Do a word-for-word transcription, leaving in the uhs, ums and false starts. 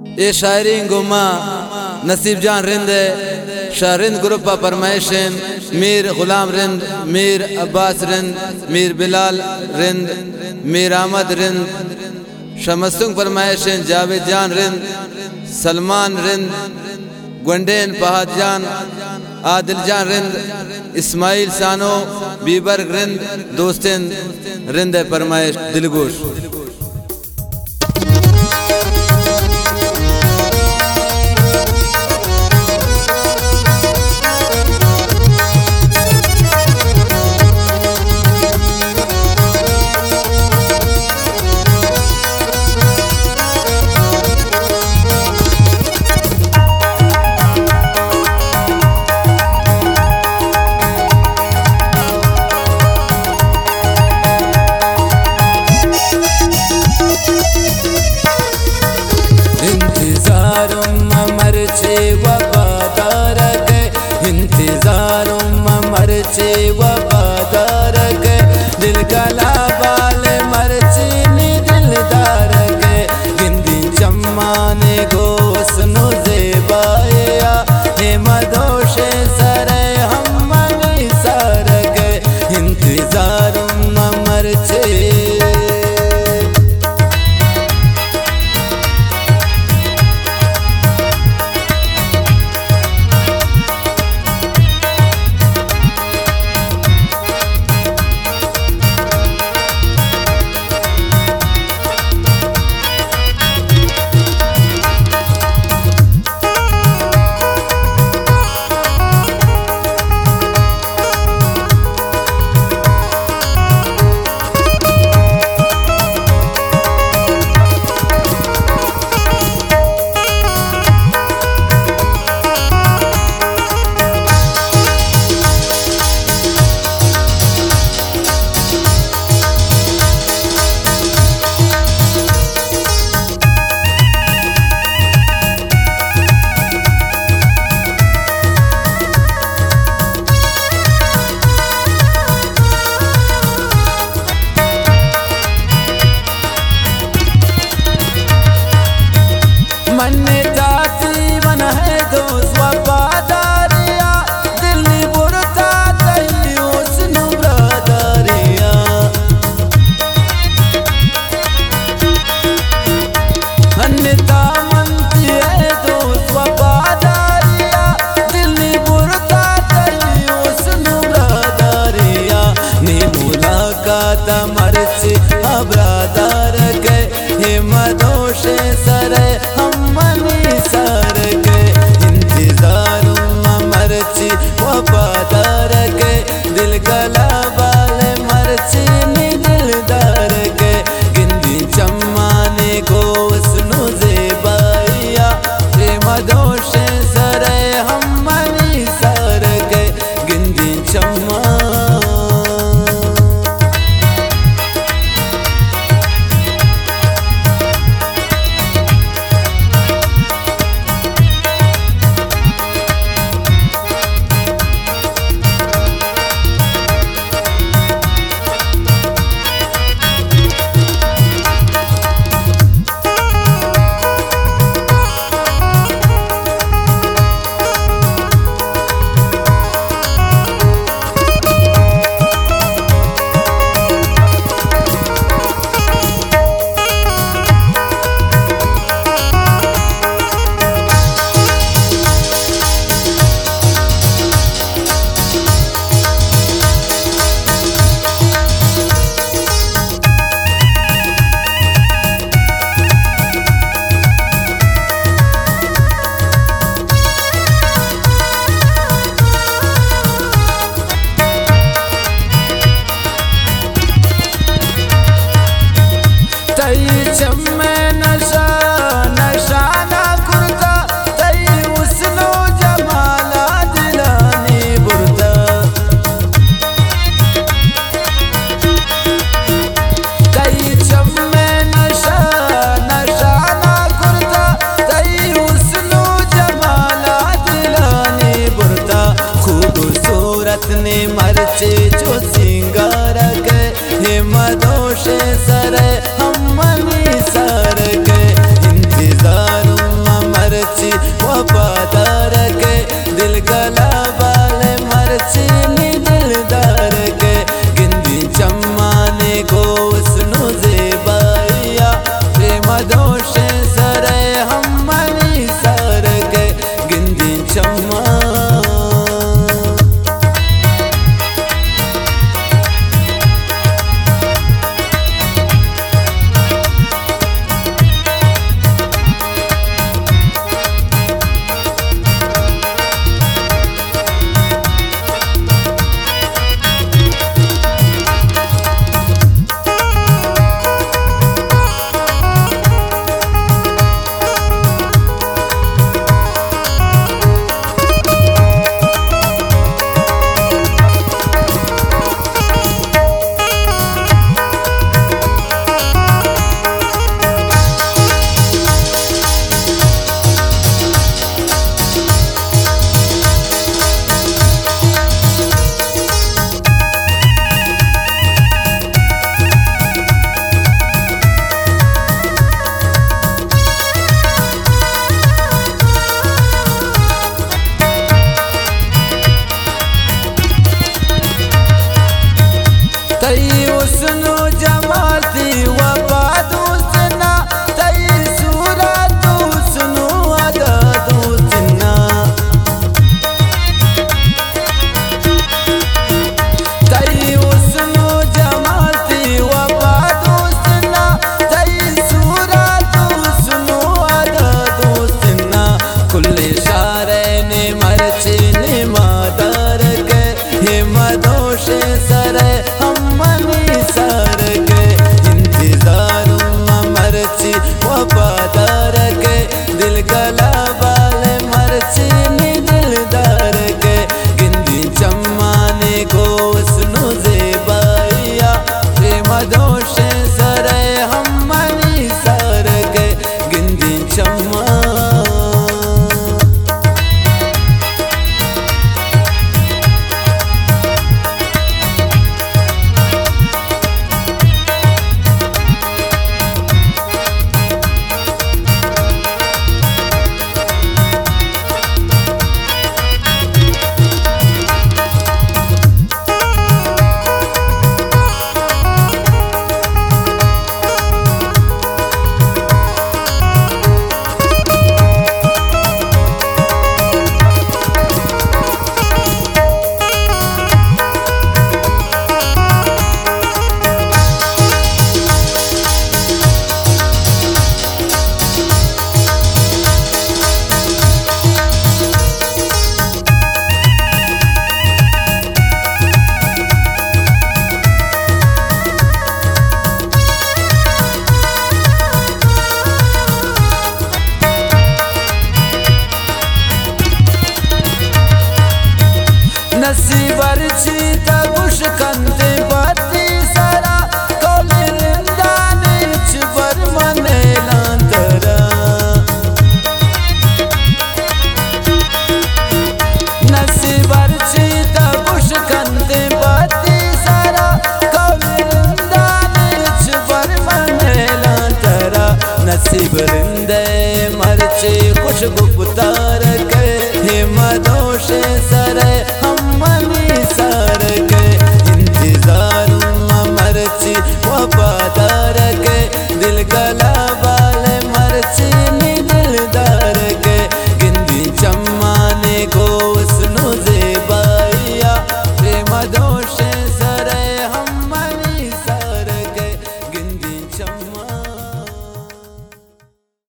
ये शायरी गुमा नसीब जान रिंद शाह रिंद ग्रुपा फरमाइशन मीर गुलाम रिंद मीर अब्बास रिंद मीर बिलाल रिंद मीर अहमद रिंद शमसुंग फरमाइशन जावेद जान रिंद सलमान रिंद गुंडेन फहद जान आदिल जान रिंद इस्माइल सानो बीबर रिंद दोस्तिन रिंद फरमाइश दिलगोश। वफादार गए इंतजारों में मरचे वफादार गए दिल गला बाल मरचे ने दिलदार गए गिंदी चम्माने गोसनो ज़ेबाया हे मदोशे सरे हम मनी सार गए इंतजारों में मरचे। मन जाती मन है दोस्त वफादारिया दिल में बुरता तही उसनु ब्रदरिया अन्यता मनती है दोस्त वफादारिया दिल में बुरता तही उसनु ब्रदरिया ने मुलाकात मरचे अब्रादार गए हे मदोशे सरे मनी सार गए इंतजारों में मरची वफादार गए दिल गला बाल मरची ने दिलदार गए गिंदी चम्माने गोसनो ज़ेबाया हे मदोशे सरे हम मनी सार गए गिंदी चम्मा। चम्मे नशा नशा ना कुर्ता तई उसनो जमाला दिलानी बुरता तई चम्मे नशा नशा ना कुर्ता तई उसनो जमाला दिलानी बुरता खूबसूरत ने मरचे जो सिंगार गए हे मदोशे सरे हम मनी सार गला बाल मर्ची में दिलदार के गिंदी चम्माने को सुनो ज़ेबाइया प्रेम दोष सरे हम मनी सार के गिंदी चम्मा नसीबर चीता गुश कंते बाती सारा कोलिंदाने चबर मने लांतरा नसीबर चीता गुश कंते बाती सारा कोलिंदाने चबर मने लांतरा नसीब रिंदे मरचे खुश गुप्तार